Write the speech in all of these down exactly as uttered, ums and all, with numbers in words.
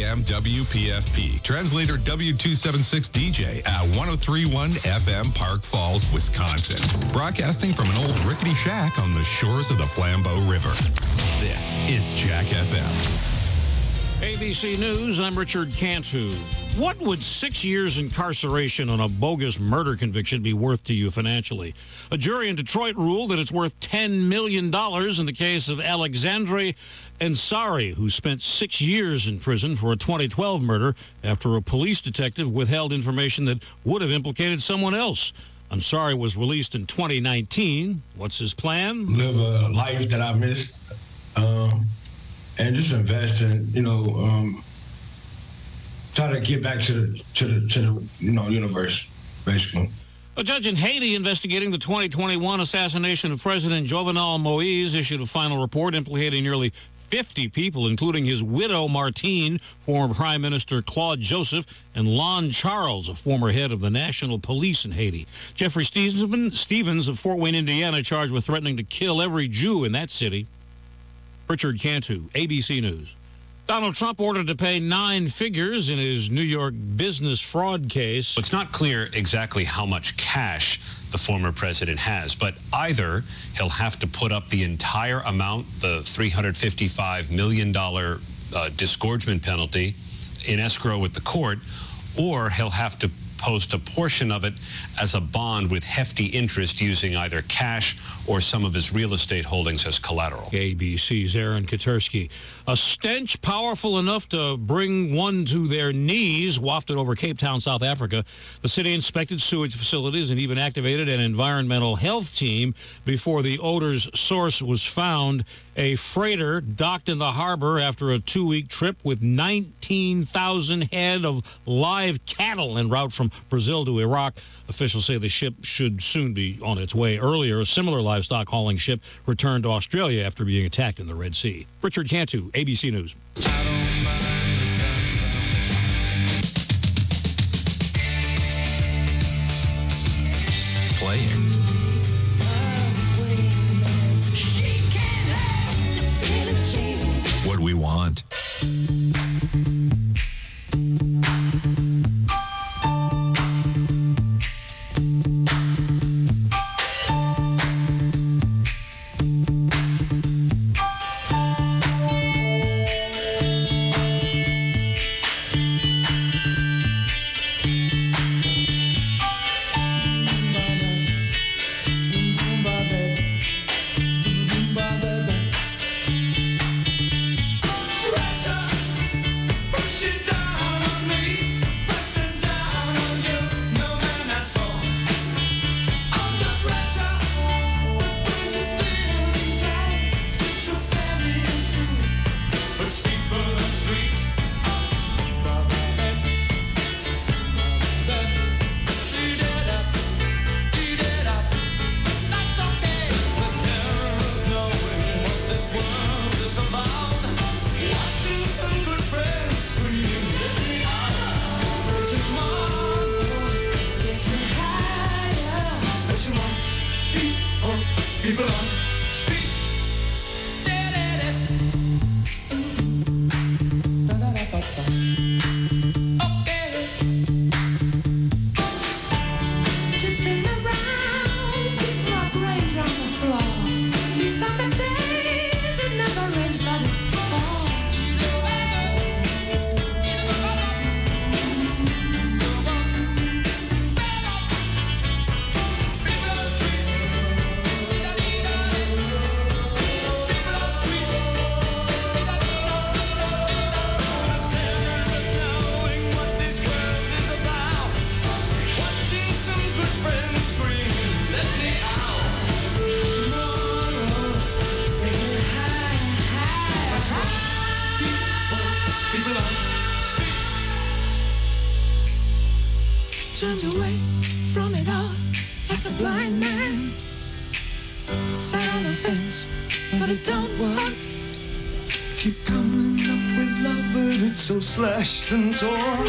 M W P F P. Translator W two seventy-six D J at one oh three point one F M, Park Falls, Wisconsin. Broadcasting from an old rickety shack on the shores of the Flambeau River. This is Jack F M. A B C News, I'm Richard Cantu. What would six years incarceration on a bogus murder conviction be worth to you financially? A jury in Detroit ruled that it's worth ten million dollars in the case of Alexandre Ansari, who spent six years in prison for a twenty twelve murder after a police detective withheld information that would have implicated someone else. Ansari was released in twenty nineteen. What's his plan? Live a life that I missed, um, and just invest in, you know, um, try to get back to the to the to the you know universe, basically. A judge in Haiti investigating the twenty twenty-one assassination of President Jovenel Moise issued a final report implicating nearly fifty people, including his widow Martine, former Prime Minister Claude Joseph, and Lon Charles, a former head of the National Police in Haiti. Jeffrey Stevens, Stevens of Fort Wayne, Indiana, charged with threatening to kill every Jew in that city. Richard Cantu, A B C News. Donald Trump ordered to pay nine figures in his New York business fraud case. It's not clear exactly how much cash the former president has, but either he'll have to put up the entire amount, the three hundred fifty-five million dollars uh, disgorgement penalty, in escrow with the court, or he'll have to post a portion of it as a bond with hefty interest using either cash or some of his real estate holdings as collateral. A B C's Aaron Katersky. A stench powerful enough to bring one to their knees wafted over Cape Town, South Africa. The city inspected sewage facilities and even activated an environmental health team before the odor's source was found. A freighter docked in the harbor after a two-week trip with nineteen thousand head of live cattle en route from Brazil to Iraq. Officials say the ship should soon be on its way. Earlier, a similar livestock hauling ship returned to Australia after being attacked in the Red Sea. Richard Cantu, A B C News. Playing. What we want. Turned away from it all like a blind man. Sat on the fence, but it don't work. Keep coming up with love, but it's so slashed and torn.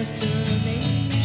destination.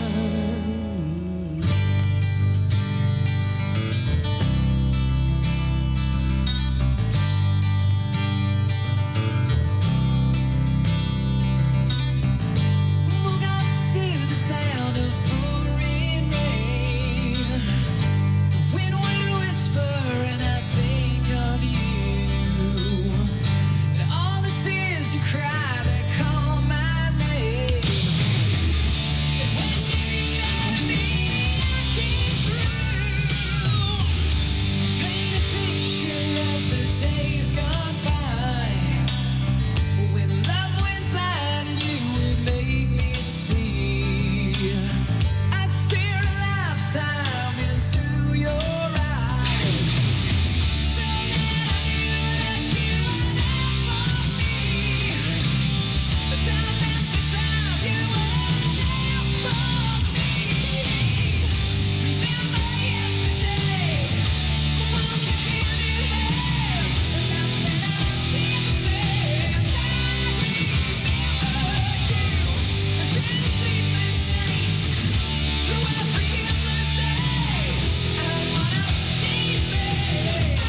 Woke up to the sound of pouring rain. The wind would whisper and I think of you. And all the tears you cried that call my name. And when you had me, I came through. Paint a picture of the days gone by. When love went blind and you would make me see. I'd stare a lifetime into your eyes. So that I knew that you were there for me. But time after time you were there for me. Remember yesterday, walking hand in hand. And now that I see the same, I remember you. Until sleepless nights, through every endless day. And what a piece I remember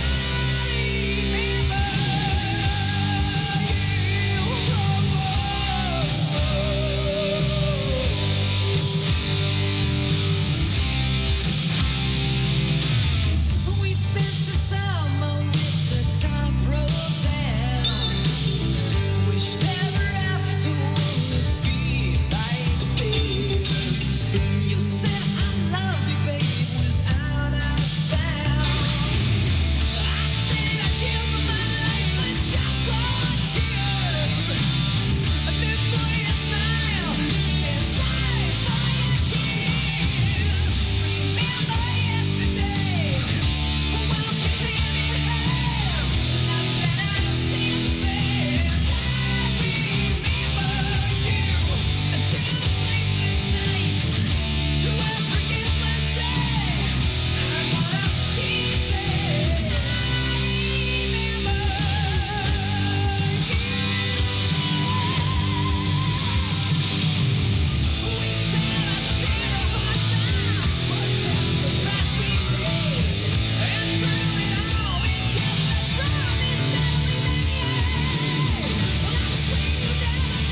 you. We spent the summer with the top rolled down. Wished ever after would be like this. You said I love you, babe, without a doubt. I said I'd give my life for just one kiss. And before you smile and die for your kiss. Remember yesterday, walking hand in hand. Now that I see the same, I remember you. Until sleepless nights, through every endless day. And what a piece I remember you. We said our share of our time, but that's the price we paid. And through it all, we kept the promise that we made. When I swing you down the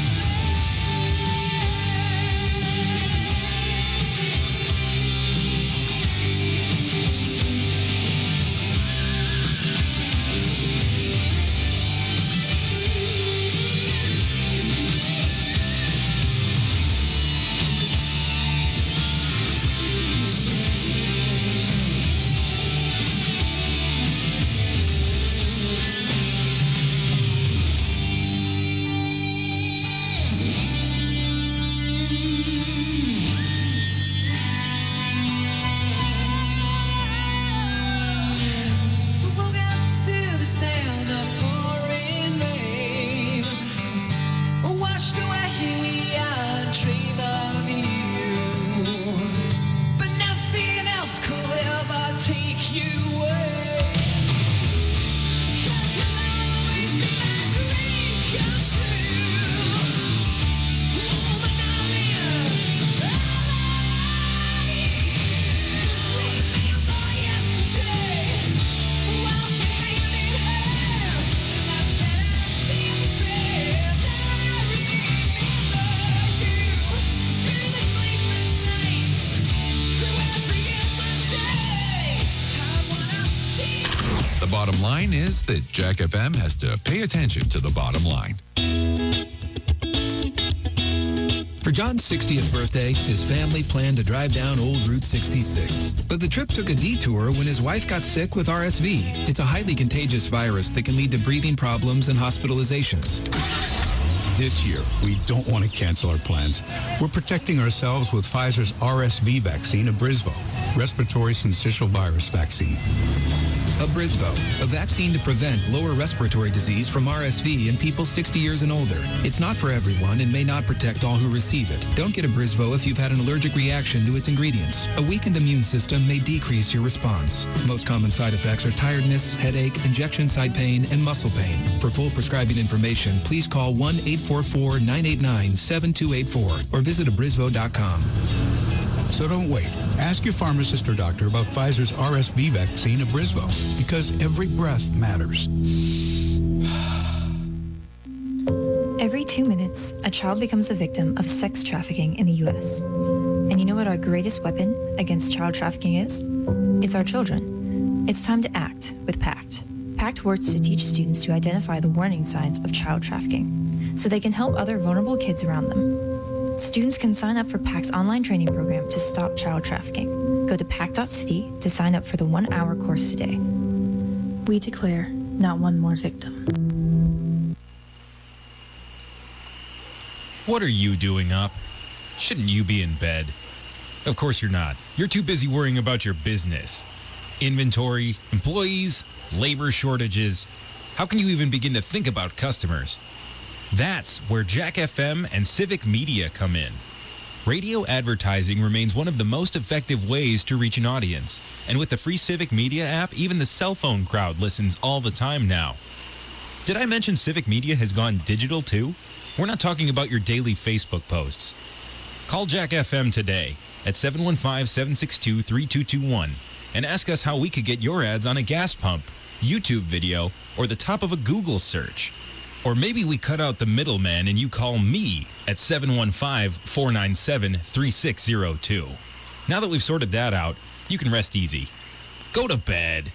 woke up to the sound of pouring rain. Washed away a dream of you. But nothing else could ever take you away. 'Cause you'll always be my dream come true. Woman, darling, I love you. Remember yesterday, walking hand in hand. Now that I see the same, I remember you. Through the sleepless nights, through every endless day. I wanna be. The bottom line is that Jack F M has to pay attention to the bottom line. For John's sixtieth birthday, his family planned to drive down Old Route sixty-six. But the trip took a detour when his wife got sick with R S V. It's a highly contagious virus that can lead to breathing problems and hospitalizations. This year, we don't want to cancel our plans. We're protecting ourselves with Pfizer's R S V vaccine, Abrysvo, respiratory syncytial virus vaccine. Abrysvo, a vaccine to prevent lower respiratory disease from R S V in people sixty years and older. It's not for everyone and may not protect all who receive it. Don't get Abrysvo if you've had an allergic reaction to its ingredients. A weakened immune system may decrease your response. Most common side effects are tiredness, headache, injection site pain, and muscle pain. For full prescribing information, please call one eight four four, nine eight nine, seven two eight four or visit abrysvo dot com. So don't wait. Ask your pharmacist or doctor about Pfizer's R S V vaccine, Abrysvo, because every breath matters. Every two minutes, a child becomes a victim of sex trafficking in the U S. And you know what our greatest weapon against child trafficking is? It's our children. It's time to act with PACT. PACT works to teach students to identify the warning signs of child trafficking so they can help other vulnerable kids around them. Students can sign up for PACT's online training program to stop child trafficking. Go to pact dot city to sign up for the one-hour course today. We declare not one more victim. What are you doing up? Shouldn't you be in bed? Of course you're not. You're too busy worrying about your business. Inventory, employees, labor shortages. How can you even begin to think about customers? That's where Jack F M and Civic Media come in. Radio advertising remains one of the most effective ways to reach an audience. And with the free Civic Media app, even the cell phone crowd listens all the time now. Did I mention Civic Media has gone digital too? We're not talking about your daily Facebook posts. Call Jack F M today at seven one five, seven six two, three two two one and ask us how we could get your ads on a gas pump, YouTube video, or the top of a Google search. Or maybe we cut out the middleman and you call me at seven one five, four nine seven, three six zero two. Now that we've sorted that out, you can rest easy. Go to bed.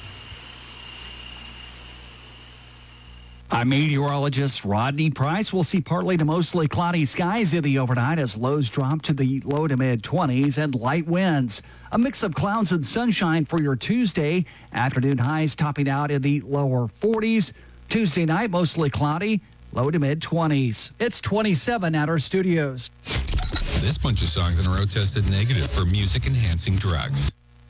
I'm meteorologist Rodney Price. We'll see partly to mostly cloudy skies in the overnight as lows drop to the low to mid twenties and light winds. A mix of clouds and sunshine for your Tuesday. Afternoon highs topping out in the lower forties. Tuesday night, mostly cloudy, low to mid twenties. It's twenty-seven at our studios. This bunch of songs in a row tested negative for music-enhancing drugs.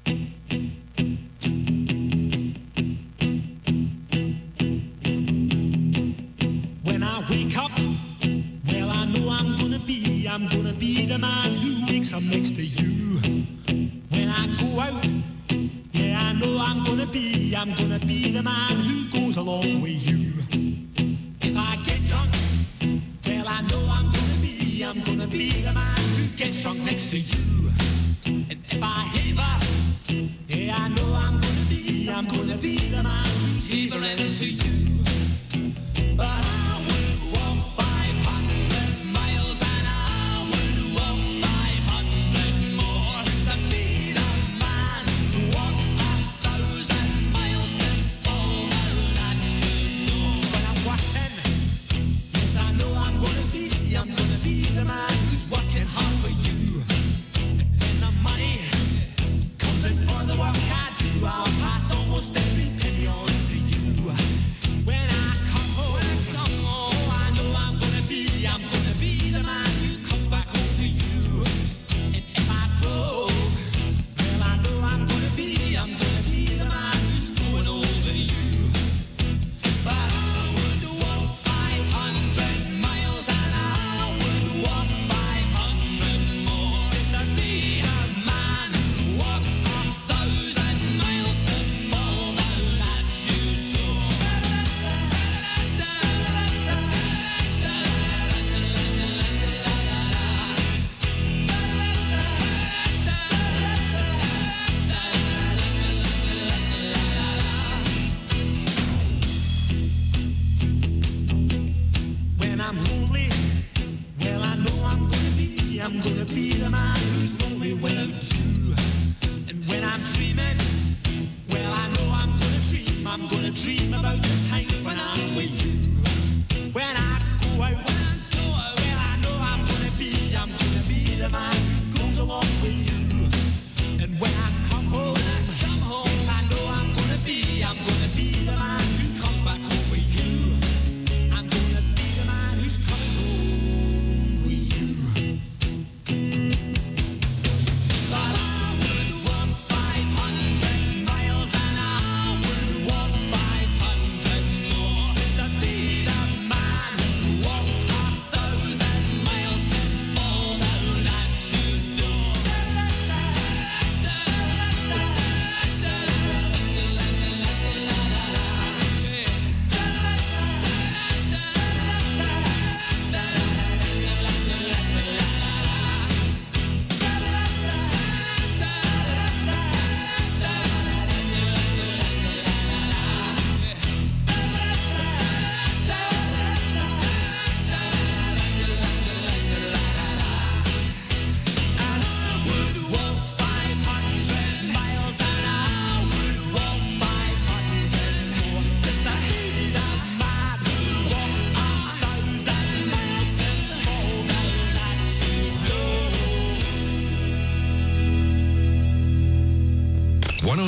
When I wake up, well, I know I'm gonna be, I'm gonna be the man who wakes up next to you. When I go out, yeah, I know I'm gonna be, I'm gonna be the man who goes along with you. If I get drunk, well, I know I'm gonna be, I'm gonna be the man who gets drunk next to you. And if I haver, yeah, I know I'm gonna be, I'm gonna be the man who's havering to you. But I would walk five hundred miles and I would walk five hundred more to be the man who walked a thousand miles to fall down at your door. When I'm working, yes, I know I'm gonna be, I'm gonna be the man who's working hard for you. And when the money comes in for the work I do, I'll pass almost every penny on to you. When I come home, oh, I know I'm gonna be, I'm gonna be the man who comes back home to you. And if I broke, well, I know I'm gonna be, I'm gonna be the man who's growing old with you. But I would walk five hundred miles and I would walk five hundred more to be a man who walks a thousand miles to fall down at your door. When I'm lonely, well, I know I'm gonna be, I'm gonna be the man who's lonely without you. And when I'm dreaming, well, I know I'm gonna dream, I'm gonna dream about the time when I'm with you. When I go out, well, I know I'm gonna be, I'm gonna be the man who goes along with you. And when I come home, I know I'm gonna be, I'm gonna be the man who comes back home with you. I'm gonna be the man who's coming home with you. But I would walk five hundred miles and I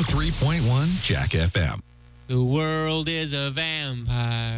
three point one Jack F M. The world is a vampire.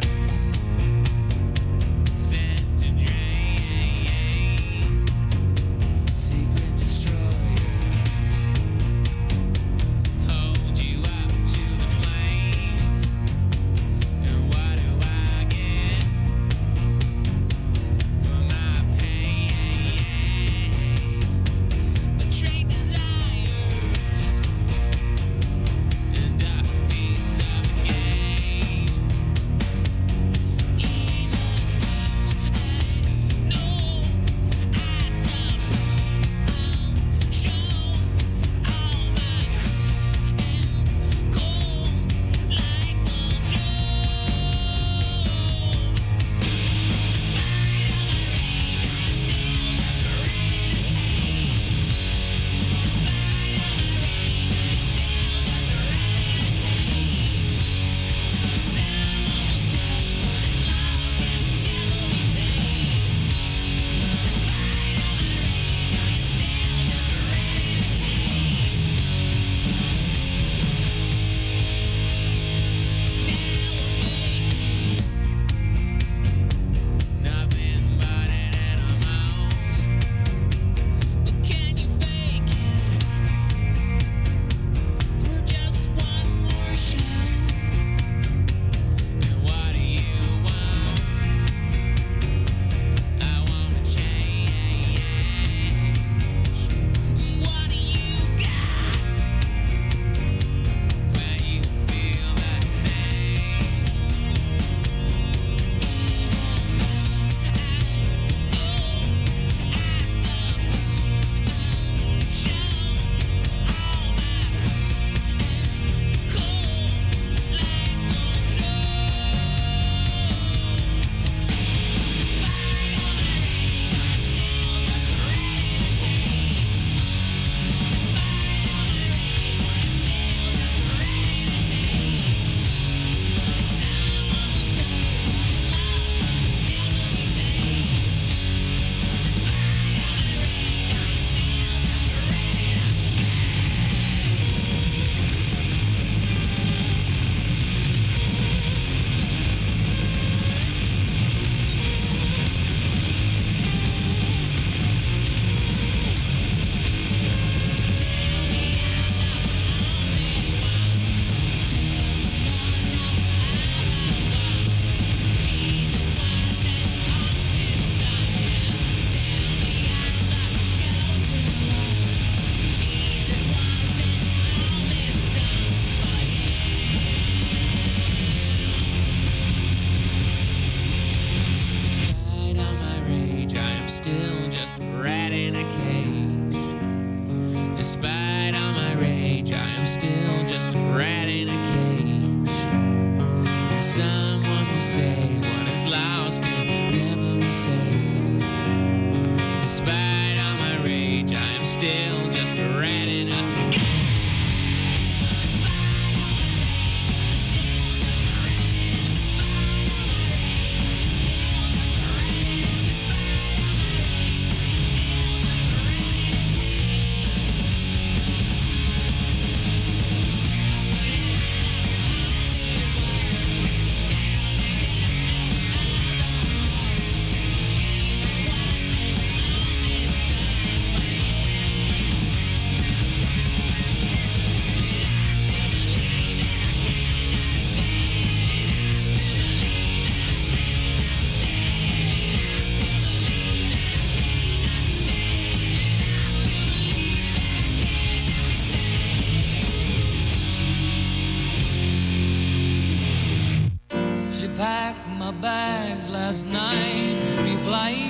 Last night, pre-flight,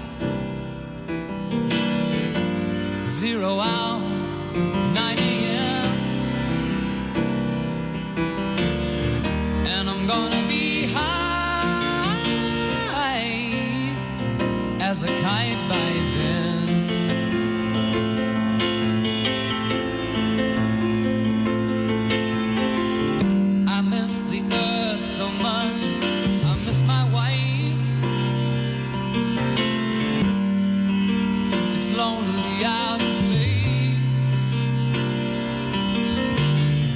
zero hour, nine a.m. And I'm gonna be high as a kite by then. I miss the earth so much. I miss my wife. It's lonely out in space.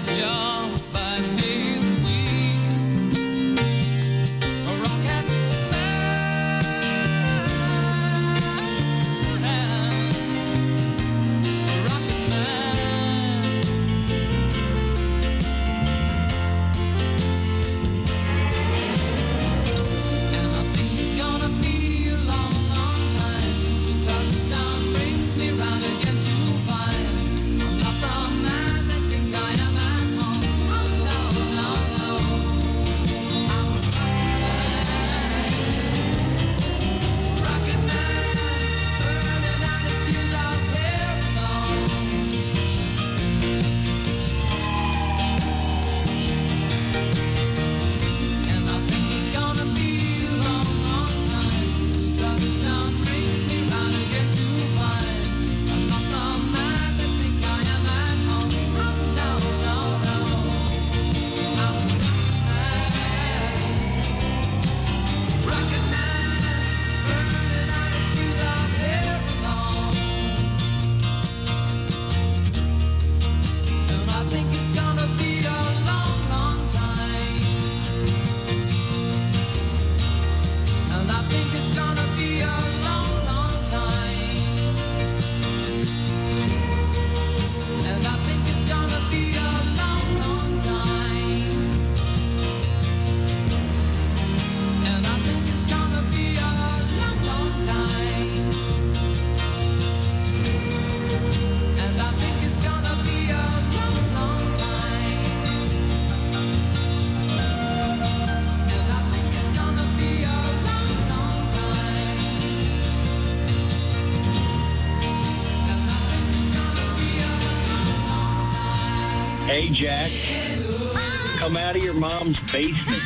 job five days a week. A rocket man, a rocket man. And I think it's gonna be a long, long time till touchdown brings me round again to find I'm not the man that think I am at home. Oh no, no, no. I'm a rocket man, burning out the shoes I've ever known. And I think it's gonna be a long, long time till touchdown brings me round again to find I'm not the man that think I am at home. Oh no, no, no. I'm a rocket man, burning out the shoes I've ever known. And I think it's gonna be a long, long time. And I think it's gonna be a long, long time. And I think it's gonna be a long, long time. And I think it's gonna be a long, long time. And I think it's gonna be a long, long time. And I think it's gonna be a long, long time. And I think it's gonna be a long, long time. Hey, Jack, come out of your mom's basement.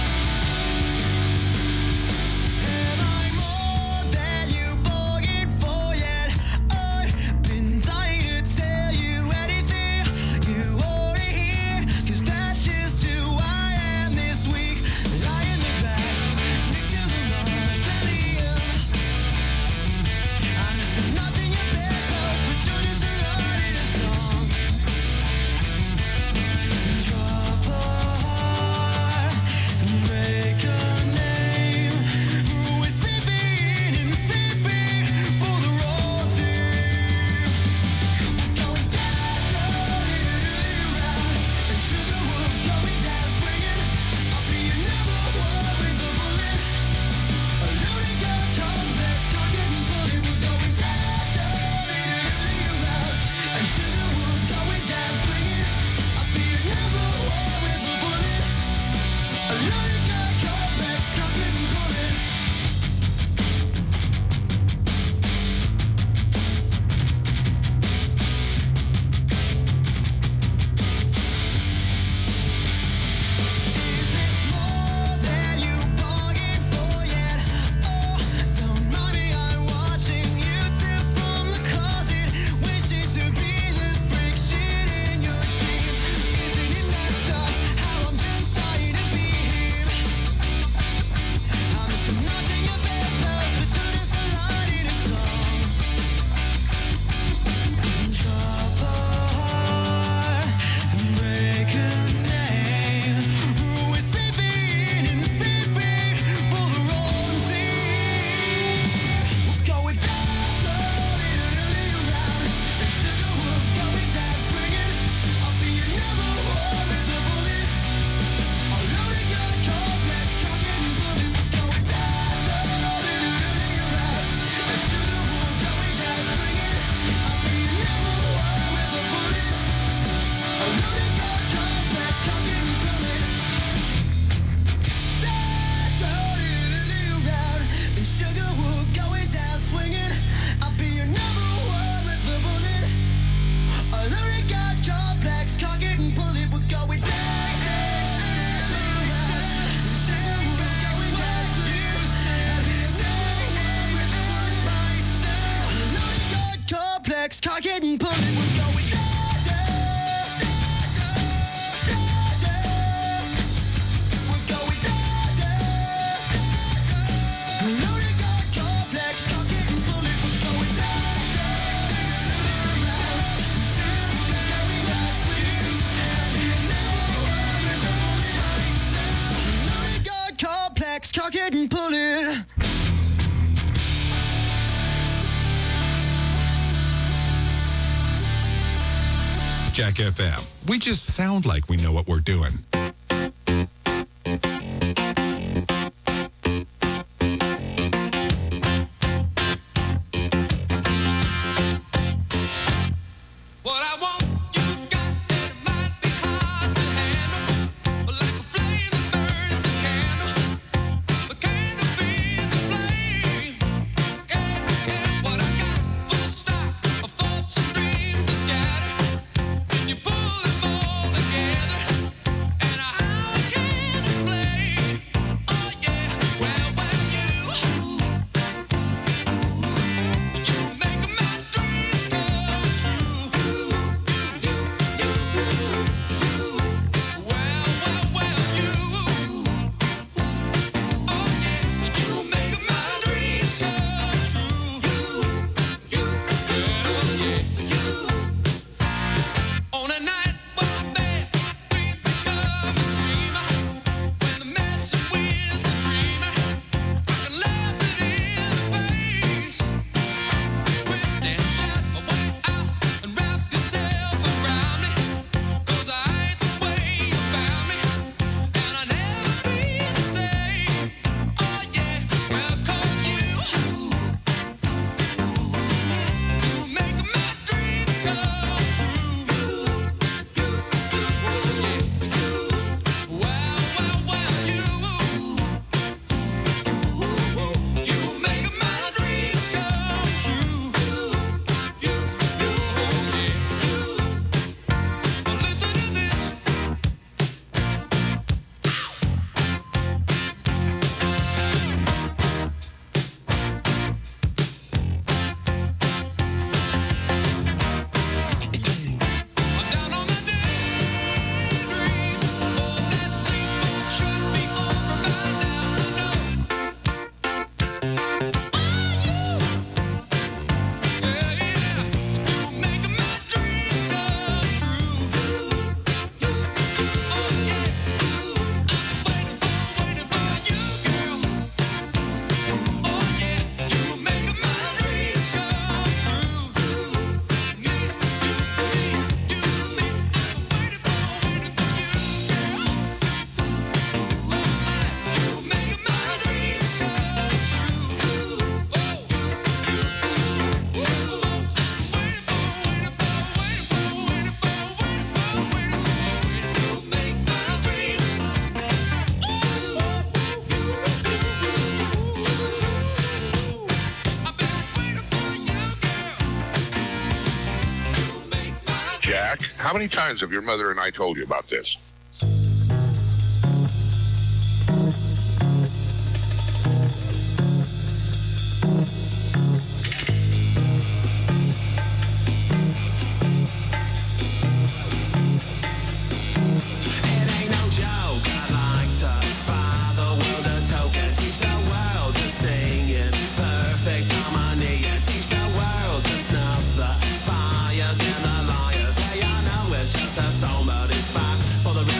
And I'm more than you bargained for. tuck it and pull it. Jack F M. We just sound like we know what we're doing. How many times have your mother and I told you about this? For the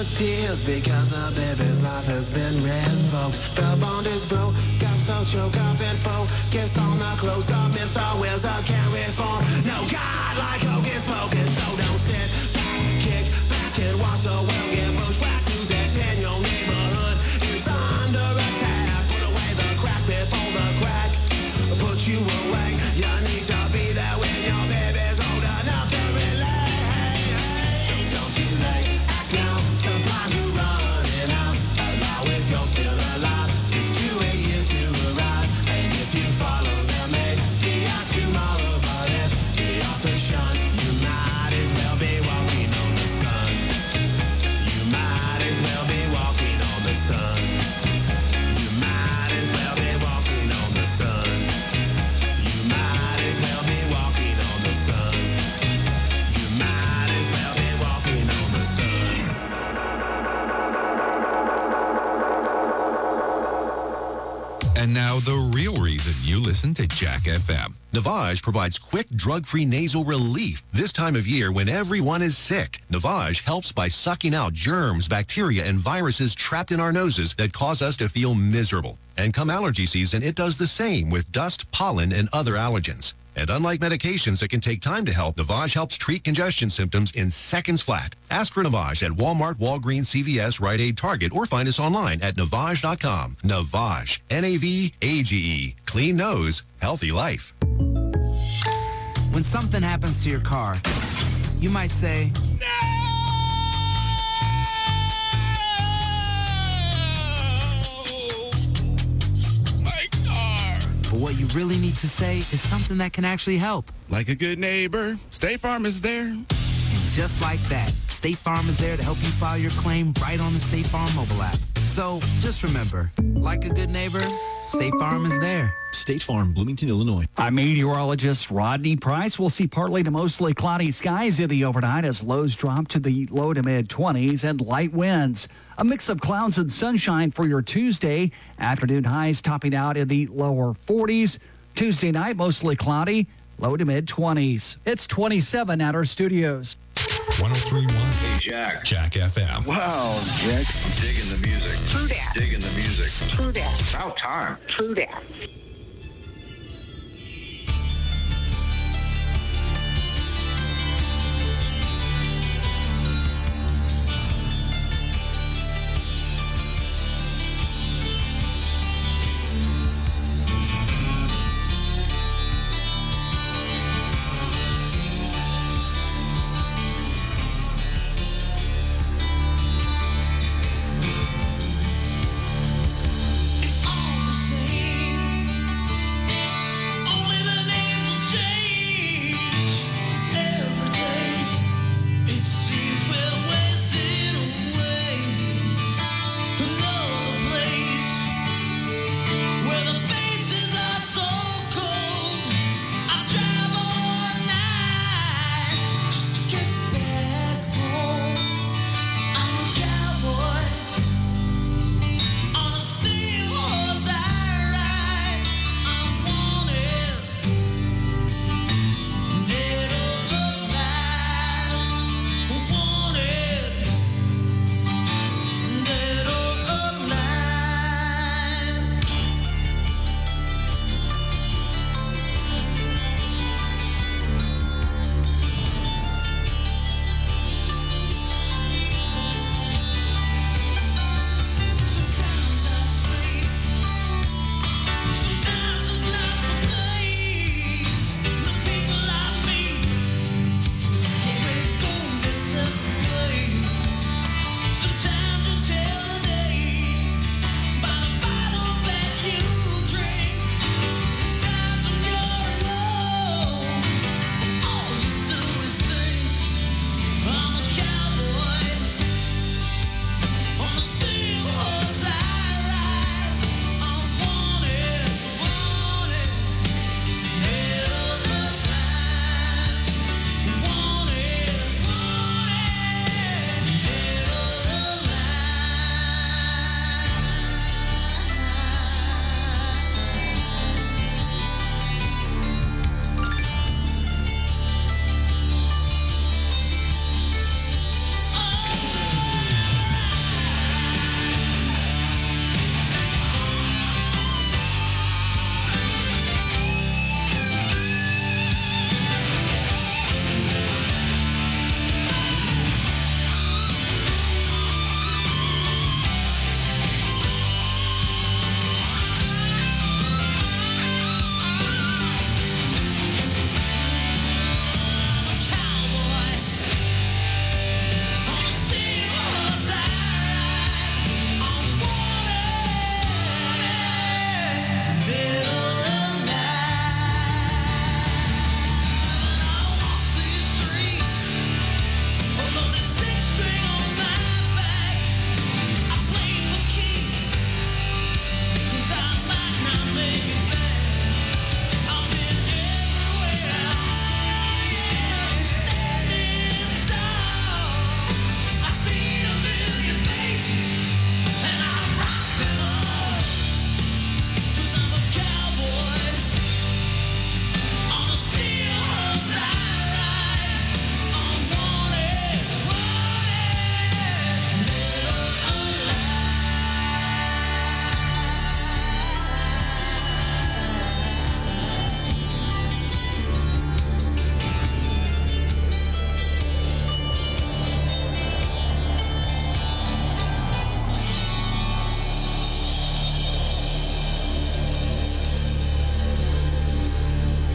the tears because the baby's life has been revoked. The bond is broke, got so choked up and focus on the close-up. Mister Wheels I can't reform. No God like hocus pocus, so don't sit back, kick back and watch the world get bushwhacked. News at ten, your neighborhood is under attack. Put away the crack before the crack put you away. You need to be there when your baby's old enough to relate. So don't delay, act now. Supplies are running out. Allow if you're still alive. Six to eight years to arrive. And if you follow them, maybe out tomorrow. But if the author shun, you might as well be walking on the sun. You might as well be walking on the sun. You might as well be walking on the sun. You might as well be walking on the sun. You might as well be walking on the sun. And now the real reason you listen to Jack F M. Navage provides quick, drug-free nasal relief this time of year when everyone is sick. Navage helps by sucking out germs, bacteria, and viruses trapped in our noses that cause us to feel miserable. And come allergy season, it does the same with dust, pollen, and other allergens. And unlike medications that can take time to help, Navage helps treat congestion symptoms in seconds flat. Ask for Navage at Walmart, Walgreens, C V S, Rite Aid, Target, or find us online at Navage dot com. Navage, N A V A G E. Clean nose, healthy life. When something happens to your car, you might say, My car. but what you really need to say is something that can actually help. Like a good neighbor, State Farm is there. And just like that, State Farm is there to help you file your claim right on the State Farm mobile app. So just remember, like a good neighbor, State Farm is there. State Farm, Bloomington, Illinois. I'm meteorologist Rodney Price. We'll see partly to mostly cloudy skies in the overnight as lows drop to the low to mid twenties and light winds. A mix of clouds and sunshine for your Tuesday. Afternoon highs topping out in the lower forties. Tuesday night, mostly cloudy, low to mid twenties. It's twenty-seven at our studios. one oh three point one Hey, Jack. Jack F M. Wow, Jack. I'm digging the music. True that. Digging the music. True that. About time. True that. It's all the same.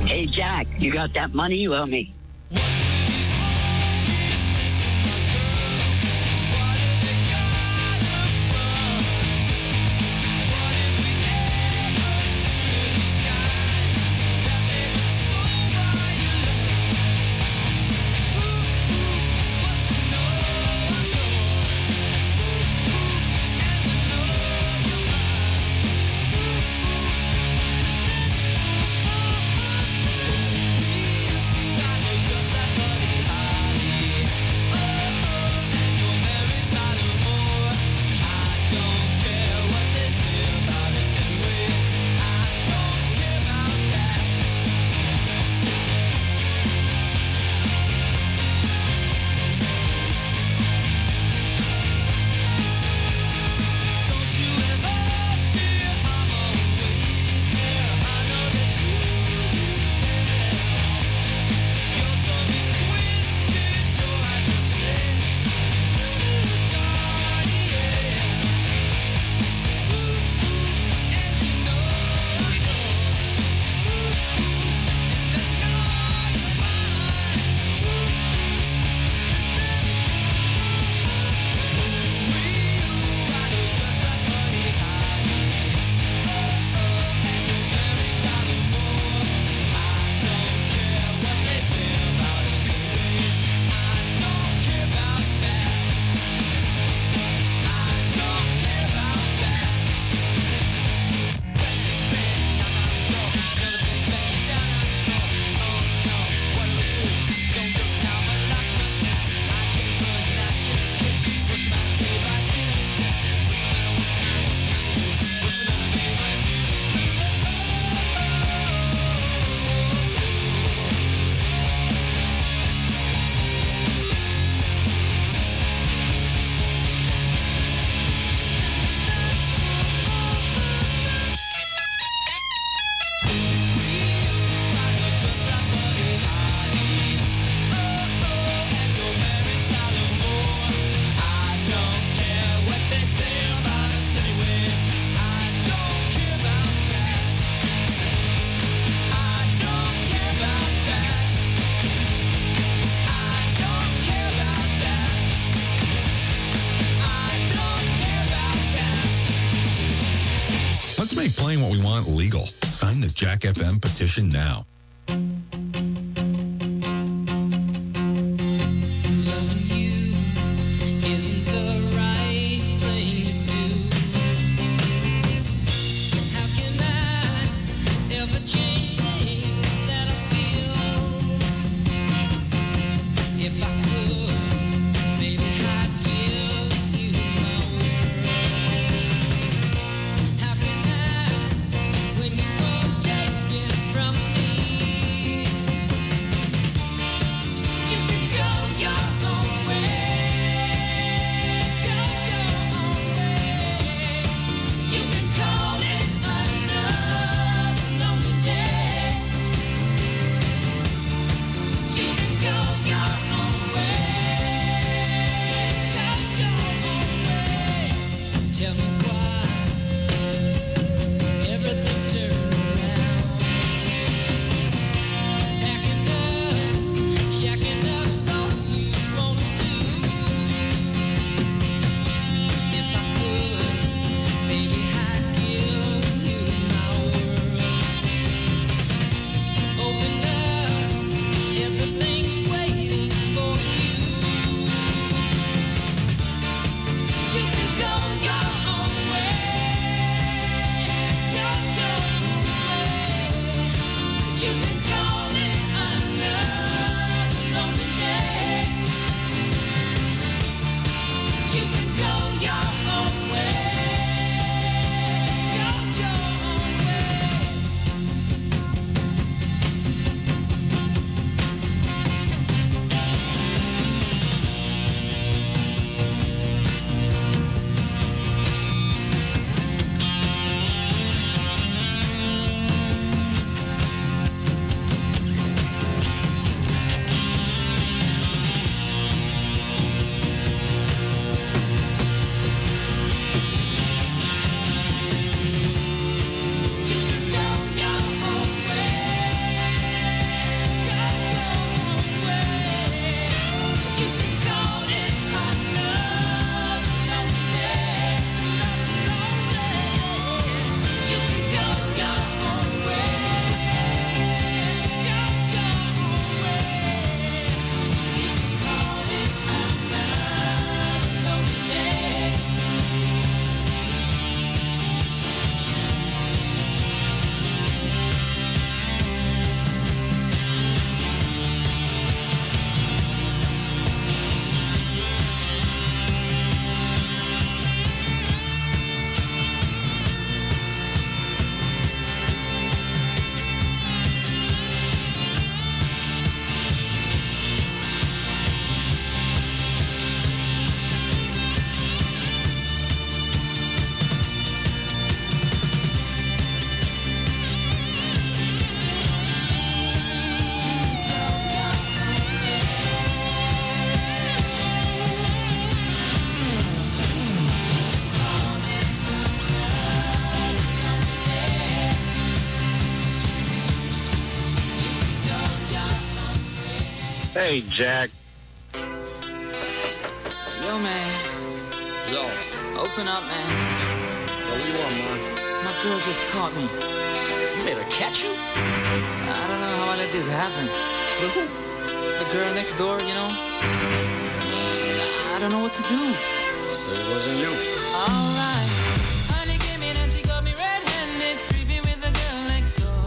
Hey, Jack, you got that money you owe me? Let's make playing what we want legal. Sign the Jack F M petition now. When you won't take it from me. Hey, Jack. Yo, man. Yo. Open up, man. Yo, what do you want, man? My girl just caught me. You made her catch you? I don't know how I let this happen. But who? The girl next door, you know? I don't know what to do. Say it wasn't you. Alright. Honey came in and she got me red-handed, creepy with the girl next door.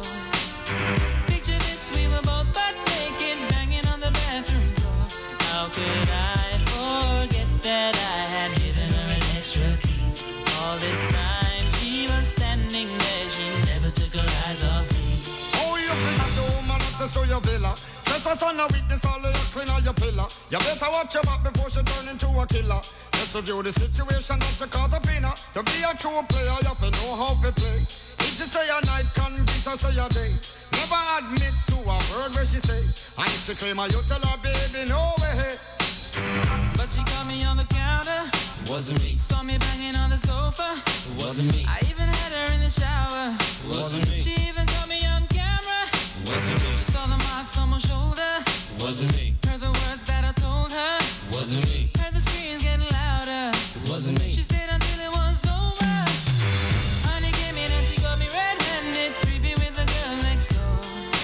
Picture this, we were both butt naked, banging on the bathroom door. How could I forget that I had given her an extra key? All this time she was standing there, she never took her eyes off me. Oh, you bring up the woman access to your villa. Trespass on a witness, all of your clean on your pillar. You better watch your back before she turn into a killer. Just review the situation that you call the pinner. To be a true player, you have to know how to play. If she say a night, convince her say a day. Never admit to a word where she say. And if she claim her, you tell her, baby, no way. But she caught me on the counter. Wasn't me. Saw me banging on the sofa. Wasn't me. I even had her in the shower. Wasn't me. She even caught me on camera. Wasn't me. She saw the marks on my shoulder. Wasn't me. Heard the words that I told her. Wasn't me. Heard the screams getting louder. Wasn't me. She stayed until it was over. Honey came in and she got me red-handed, creepy with the girl next door.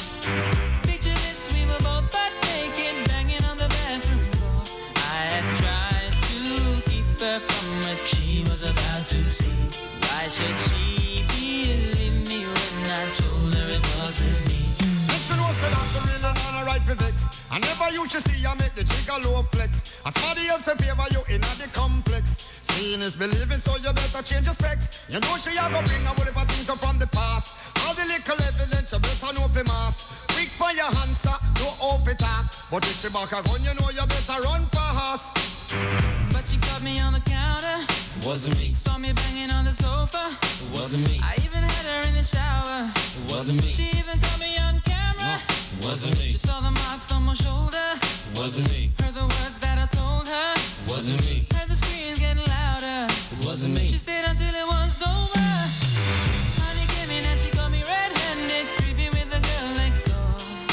Picture this, we were both butt naked, banging on the bathroom door. I had tried to keep her from what she was about to see. Why should she believe me when I told her it wasn't me? She know say that she really not a right for vex. I never used to see her make the jigger low flex. As somebody else in favor you in the complex. Seeing is believing, so you better change your specs. You know she a go bring a whole heap of things up from the past. All the little evidence you better know for mass. Quick for your answer, no off it talk. But if she back a gun, you know you better run fast. But she caught me on the counter. Wasn't me. Saw me banging on the sofa. Wasn't me. I even had her in the shower. Wasn't me. She even caught me on camera. Wasn't me. She saw the marks on my shoulder. Wasn't me. Heard the words that I told her. Wasn't me. Heard the screams getting louder. Wasn't me. She stayed until it was over. Honey came in and she got me red-handed, creepy with the girl next door.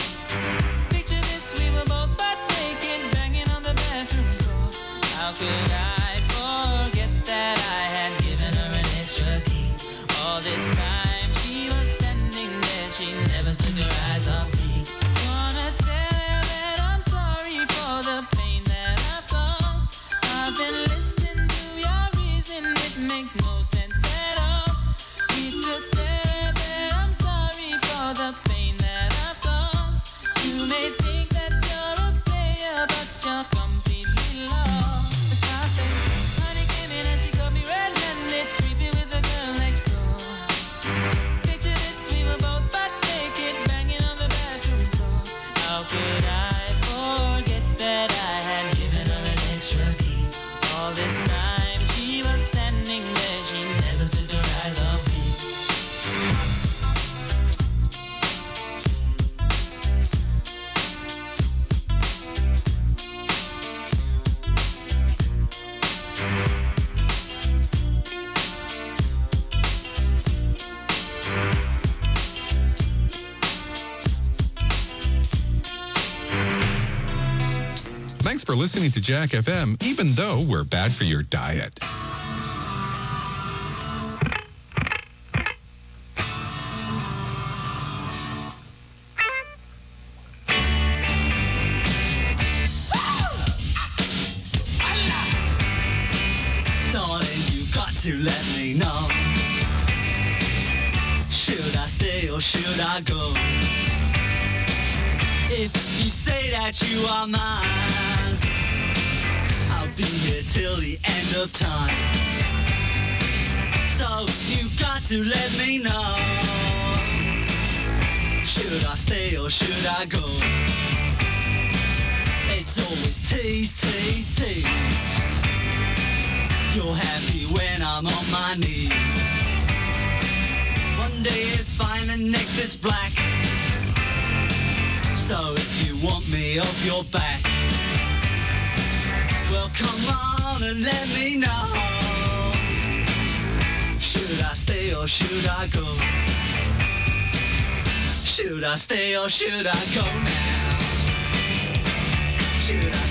Picture this, we were both butt naked, banging on the bathroom door. How could I forget that I had given her an extra key? All this time she was standing there, she never took her eyes off me. Wanna tell her that I'm sorry for the pain that I've caused. I've been listening to your reason, it makes no sense at all. Need to tell her that I'm sorry for the pain that I've caused. You may think that you're a player, but you're completely lost. That's why I say, honey came in and she got me red-handed, creepy with the girl next door. Picture this, we were both butt naked, banging on the bathroom floor. How could I forget that I had given her an extra key? All this time she was standing there, she never took her eyes off me. Thanks for listening to Jack F M, even though we're bad for your diet. Darling, you got to let me know. Should I stay or should I go? If you say that you are mine, I'll be here till the end of time. So you got to let me know. Should I stay or should I go? It's always tease, tease, tease. You're happy when I'm on my knees. One day it's fine and next it's black. So if you want me off your back, well come on and let me know. Should I stay or should I go? Should I stay or should I go now? should I